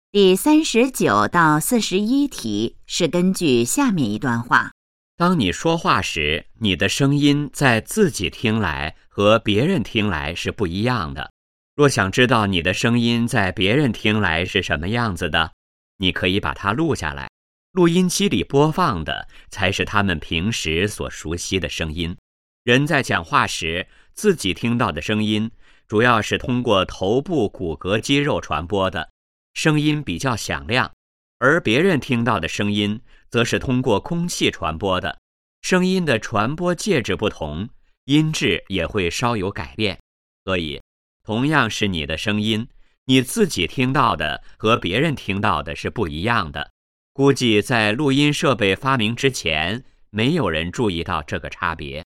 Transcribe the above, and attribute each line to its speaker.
Speaker 1: 第39到41题是根据下面一段话。
Speaker 2: 当你说话时，你的声音在自己听来和别人听来是不一样的。若想知道你的声音在别人听来是什么样子的，你可以把它录下来。录音机里播放的才是他们平时所熟悉的声音。人在讲话时，自己听到的声音主要是通过头部骨骼肌肉传播的，声音比较响亮；而别人听到的声音则是通过空气传播的，声音的传播介质不同，音质也会稍有改变。所以同样是你的声音，你自己听到的和别人听到的是不一样的。估计在录音设备发明之前，没有人注意到这个差别。